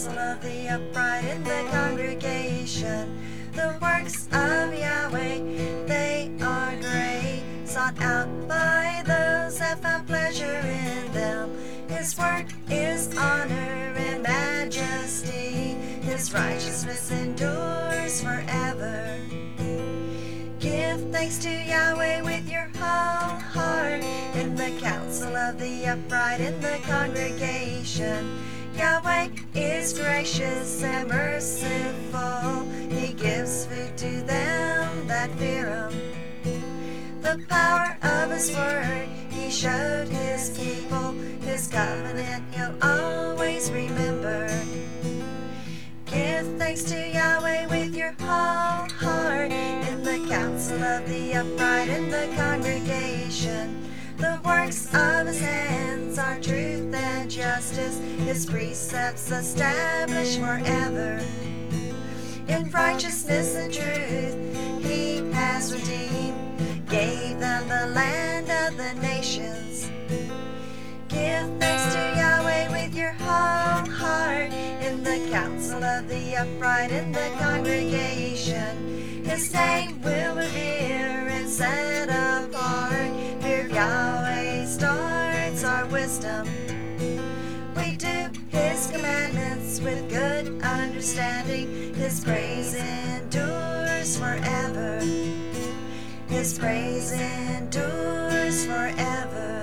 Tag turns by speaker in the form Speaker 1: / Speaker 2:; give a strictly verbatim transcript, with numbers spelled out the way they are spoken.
Speaker 1: counsel of the upright in the congregation. The works of Yahweh, they are great, sought out by those that found pleasure in them. His work is honor and majesty, His righteousness endures forever. Give thanks to Yahweh with your whole heart, in the counsel of the upright in the congregation. Yahweh is gracious and merciful, He gives food to them that fear Him. The power of His word He showed His people, His covenant He'll always remember. Give thanks to Yahweh with your whole heart, in the counsel of the upright in the congregation. The works of His hands are truth and justice, His precepts established forever. In righteousness and truth He has redeemed, gave them the land of the nations. Give thanks to Yahweh with your whole heart, in the counsel of the upright in the congregation. His name will revere and set apart. Fear of Yahweh starts our wisdom. We do His commandments with good understanding. His praise endures forever. His praise endures forever.